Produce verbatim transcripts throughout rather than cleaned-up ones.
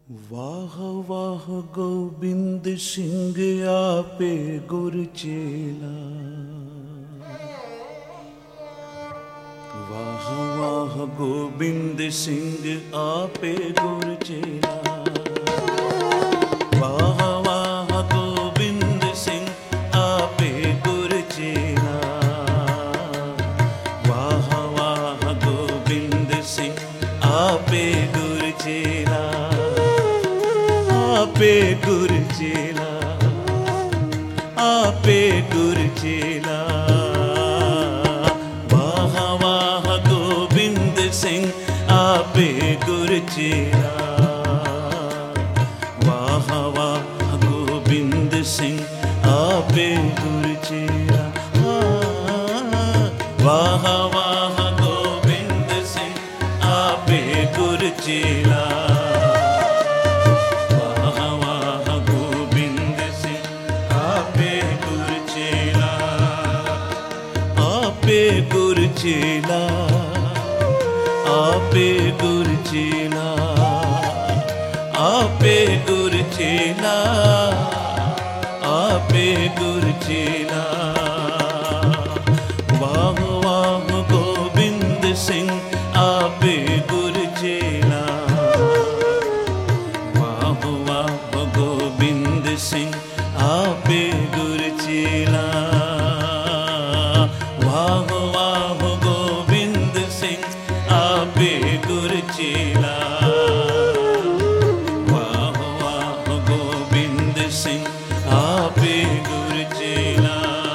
वाह वाह गोबिंद सिंह आपे गुर चेला। वाह वाह गोबिंद सिंह आपे गुर चेला। वाह वाह गोबिंद सिंह आपे गुर चेला। वाह वाह गोबिंद सिंह आपे गुर चेला। आपे गुर चेला, आपे गुर चेला। वाह वाह गोबिंद सिंह आपे गुर चेला। वाह वाह गोबिंद सिंह आपे गुर चेला। वाह वाह गोबिंद सिंह आपे गुर चेला। आपे गुर चेला, आपे गुर चेला, आपे गुर चेला, आपे गुर चेला। वाह वाह गोबिंद सिंह आपे गुर चेला। वाह वाह गोबिंद सिंह आपे गुर चेला। वाह वाह गोबिंद सिंह आपे गुर चेला। वाह वाह गोबिंद सिंह आपे गुर चेला।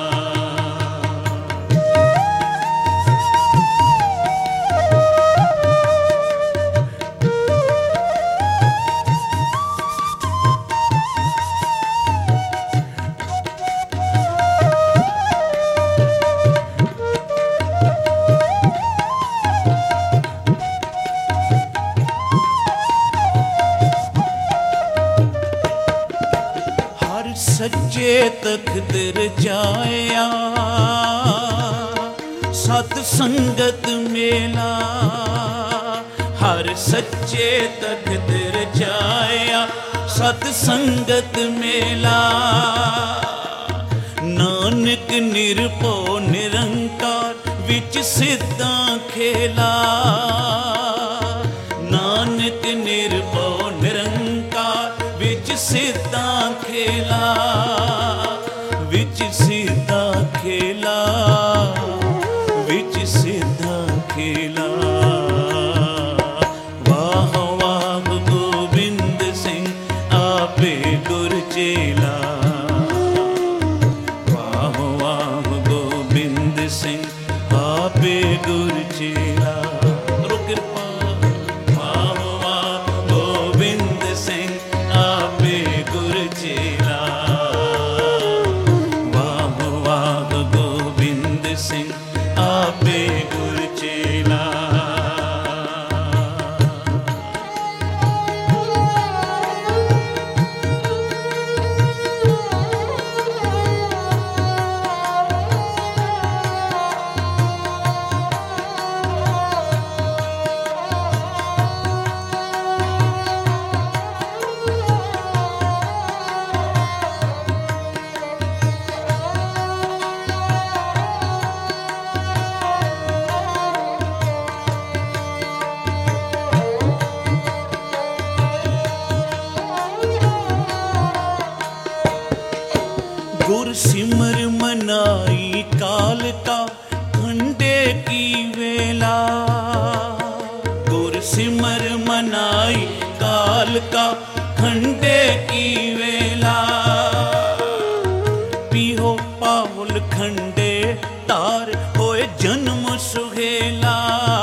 सच्चे तकदीर जाया सत संगत मेला। हर सच्चे तकदीर जाया सत संगत मेला। नानक निरभो निरंकार विच सिद्धा खेला। नानक निरभो निरंकार विच सिद्धा खेला। विच सिद्धा खेला, विच सिद्धा खेला। वाह वाह गोबिंद सिंह आपे गुर चेला। वाह वाह गोबिंद सिंह आपे गुर चेला। कृपा वाह वाह गोबिंद सिंह आपे गुर चेला। वाह वाह गोबिंद सिंह आपे गुर चेला। गुर सिमर मनाई काल का खंडे की वेला। गुर सिमर मनाई काल का खंडे की वेला। पीहो पावल खंडे तार होए जन्म सुहेला।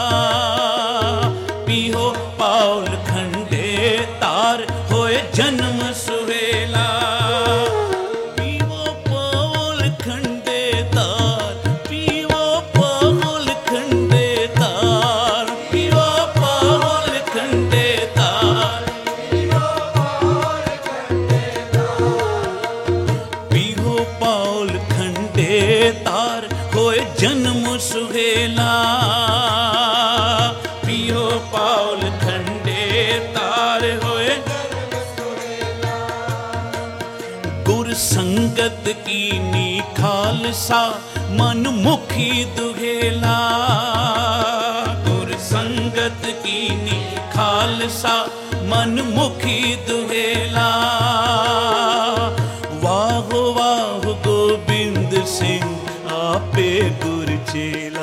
पीहो पावल खंडे तार होए जन्म सुहेला। तार होए जन्म सुहेला। पियो पाउल खंडे तार होए संगत कीनी खालसा मन मुखी दुहेला। गुर संगत कीनी खालसा मन मुखी दुहेला। वाह वाह गोबिंद सिंह आपे गुर चेला।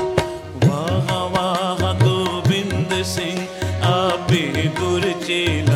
वाह वाह गोबिंद सिंह आपे गुर चेला।